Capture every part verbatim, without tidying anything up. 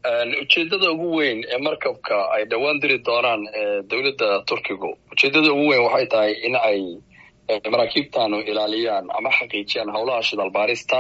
ujeedada ugu weyn ee markabka ay dhawaan diri doonaan dowladda Turkiga ujeedada ugu weyn waxay tahay in ay maraakiibtaanu ilaaliyaan ama xaqiijiyaan howlaha shidaal baarista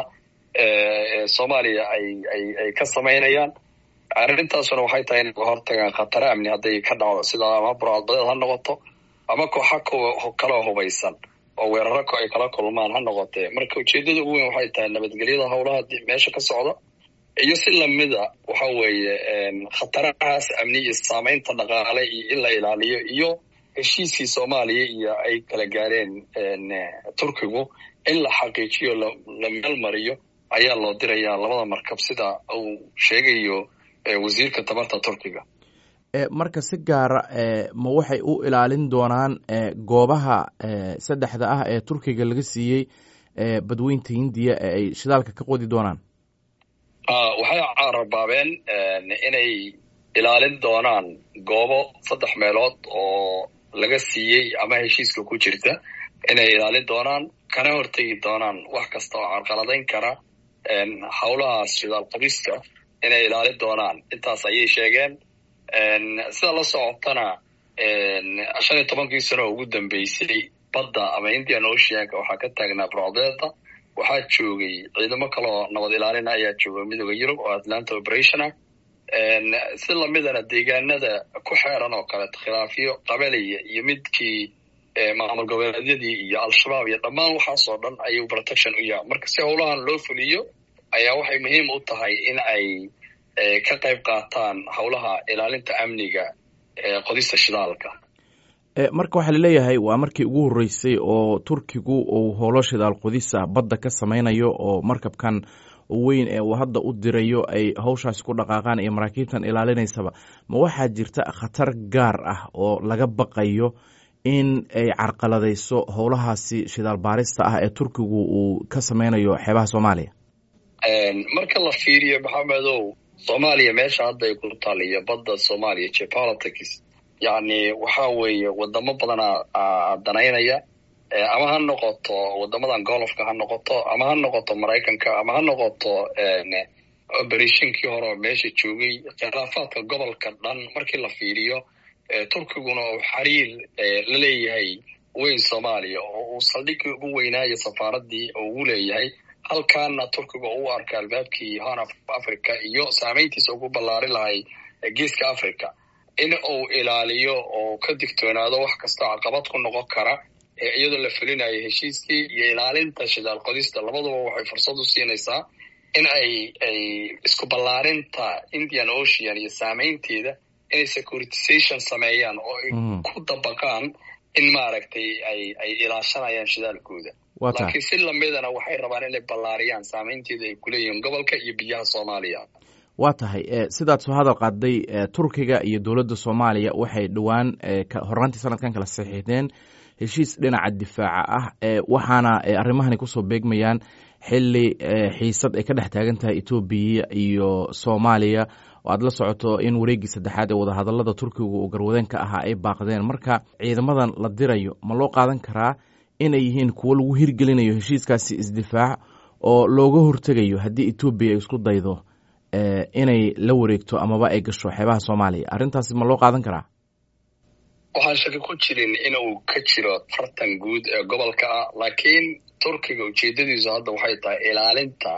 ee Soomaaliya ay ay ay ka sameynayaan. arrintaasuna waxay tahay in hortagaan khatar amni haday ka dhacdo sida ama buraadada ha noqoto ama kooxo kala hubaysan oo weeraro ay kala kulmaan ha noqotee. marka ujeedada ugu weyn waxay tahay nabadgelyada howlaha meesha ka socda iyo si lamida waxa weeye khatarahaas amni iyo saameynta dhaqaale iyo in la ilaaliyo iyo heshiiskii Soomaaliya iyo ay kala gaareen Turkigu in la xaqiijiyo la meel mariyo ayaa loo dirayaa labada markab sida uu sheegayo wasiirka tabarta Turkiga. ee marka si gaar ah ma waxay u ilaalin doonaan goobaha saddexda ah ee Turkiga laga siiyay badweynta Hindiya ee ay shidaalka ka qodi doonaan. ah waxay carabaabeen inay ilaalin doonaan goobo saddex meelood oo laga siiyay ama heshiiska ku jirta inay ilaalin doonaan kana hortagi doonaan wax kasta oo carqaladayn kara howlaha shidaal qodista inay ilaalin doonaan. intaas ayay sheegeen. sida la socotana shan iyo tobankii sano ugu dambeysay badda ama Indian Oceanka waxaa ka taagnaa buraadada waxaa joogay ciidamo kale oo nabad ilaalin ayaa joogay midowga Yurub oo Atlanta Operation ah. si lamidana deegaanada ku xeeran oo kale khilaafyo qabaliya iyo midkii maamul goboleedyadii iyo al-shabaab iyo dhammaan waxaas oo dhan ayuu protection u yahay. marka si howlahan loo fuliyo ayaa waxay muhiim u tahay in ay ka qayb qaataan howlaha ilaalinta amniga ee qodista shidaalka. marka waxaa laleeyahay waa markii ugu horeysay oo Turkigu uu howlo shidaal qodisa badda ka sameynayo oo markabkan weyn ee uu hadda u dirayo ay hawshaas ku dhaqaaqaan iyo maraakiibtan ilaalinaysaba ma waxaa jirta khatar gaar ah oo laga baqayo in ay carqaladayso howlahaasi shidaal baarista ah ee Turkigu uu ka sameynayo xeebaha Soomaaliya? marka la fiiriyo Maxamedow Soomaaliya meesha hadda ay ku taaliyo badda Soomaaliya geopolitics yani waxa weeye wadamo badan danaynaya ama ha noqoto wadamadan golofka ha noqoto ama ha noqoto Mareykanka ama ha noqoto operationkii hore meesha joogay khilaafaadka gobolka dhan markii la fiiriyo Turkiguna uu xiriir la leeyahay weyn Soomaaliya oo uu saldhig ugu weynaayo safaaradii oo uu leeyahay halkaana Turkiga uu arka albaabkii Horn of Africa iyo saameyntiisa ugu ballaari lahay geeska Africa in uu ilaaliyo oo ka digtoonaado wax kasta caqabad ku noqon kara iyadoo la fulinayo heshiiskii iyo ilaalinta shidaal qodista labaduba waxay fursad u siinaysaa in ay ay isku ballaarinta Indian Ocean iyo saameynteeda inay securitization sameeyaan oo ay ku dabaqaan in maaragtay ay ay ilaashanayaan shidaalkooda. laakiin si lamidana waxay rabaan inay ballaariyaan saameynteeda ay ku leeyihiin gobolka iyo biyaha Soomaaliya. waa tahay sidaad soo hadal qaaday Turkiga iyo dowladda Soomaaliya waxay dhawaan horaantii sanadkan kala saxiixdeen heshiis dhinaca difaaca ah waxaana arrimahani ku soo beegmayaan xilli xiisad ay ka dhex taagan tahay Itoobiya iyo Soomaaliya oo aad la socoto in wareegii saddexaad ee wadahadallada Turkiga uu garwadeenka ahaa ay baaqdeen. marka ciidamadan la dirayo ma loo qaadan karaa inay yihiin kuwo lagu hirgelinayo heshiiskaasi isdifaac oo looga hortegayo haddii Itoobiya ay isku daydo inay la wareegto amaba ay gasho xeebaha Soomaaliya? arrintaasi ma loo qaadan karaa? waxaan shaki ku jirin inuu ka jiro tartan guud ee gobolka ah laakiin Turkiga ujeedadiisu hadda waxay tahay ilaalinta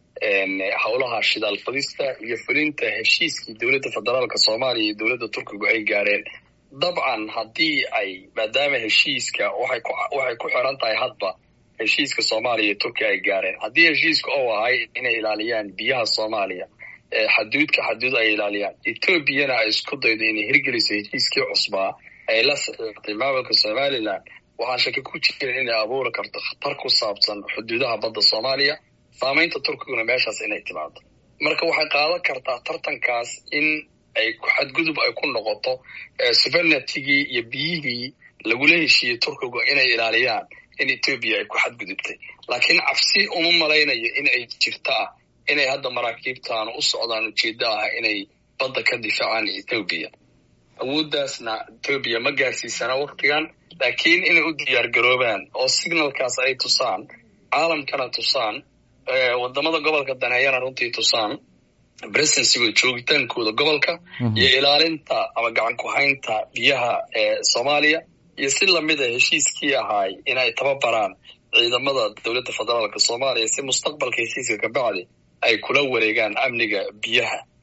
howlaha shidaal qodista iyo fulinta heshiiskii dowladda federaalka Soomaaliya iyo dowladda Turkiga ay gaareen. dabcan haddii ay maadaama heshiiska waxay ku waxay ku xiran tahay hadba heshiiska Soomaaliya iyo Turkiga ay gaareen haddii heshiiska oo ahay inay ilaaliyaan biyaha Soomaaliya xaduudka xaduud ay ilaaliyaan Etoobiyana ay isku daydo inay hirgeliso heshiiskii cusbaa ay la saxiixday maamulka Somaliland waxaan shaki ku jirin inay abuuri karto khatar ku saabsan xuduudaha badda Soomaaliya saameynta Turkiguna meeshaas inay timaado. marka waxay qaadan kartaa tartankaas in ay ku xadgudub ay ku noqoto sovereignty-gii iyo biyihii lagula heshiiyey Turkiga inay ilaaliyaan in Ethiopia ay ku xadgudubtay. laakiin cabsi uma malaynayo in ay jirtaa inay hadda maraakiibtaan u socdaan ujeedada ah inay badda ka difaacaan Ethiopia. awooddaasna Ethiopia ma gaarsiisana waqtigan laakiin inay u diyaar garoobaan oo signalkaas ay tusaan caalamkana tusaan wadamada gobolka daneeyana runtii tusaan presencyga joogitaankooda gobolka iyo ilaalinta ama gacan ku haynta biyaha ee soomaaliya iyo si lamid a heshiiskii ahaay inay tababaraan ciidamada dowladda federaalka soomaaliya si mustaqbalka heshiiska ka bacdi ay kula wareegaan amniga biyaha